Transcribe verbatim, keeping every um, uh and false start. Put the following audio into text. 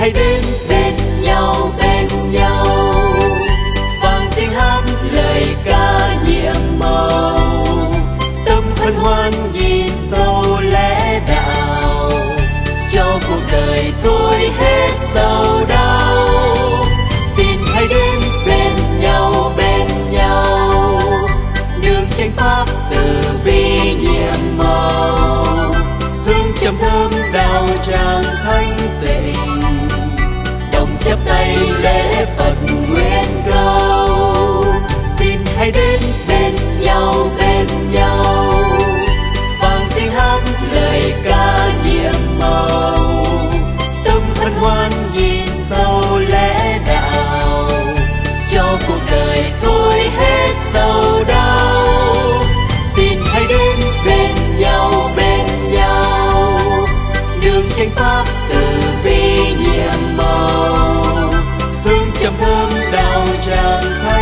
hãy đến bên nhau bên nhau, vang tiếng hát lời ca nhiệm màu, tâm hân hoan nhìn sâu lẽ đạo, cho cuộc đời thôi hết sầu đau. Xin hãy đến bên nhau bên nhau, đường chánh pháp từ bi nhiệm màu, hương trầm thơm đạo tràng thanh tịnh, đồng chắp tay lễ Phật nguyện cầu. Xin hãy đến bên nhau bên nhau, vang tiếng hát lời ca nhiệm màu, tâm hân hoan nhìn sâu lẽ đạo, cho cuộc đời thôi hết sầu đau. Xin hãy đến bên nhau bên nhau, đường chánh pháp từ bi nhiệm màu, hương trầm thơm đạo tràng thanh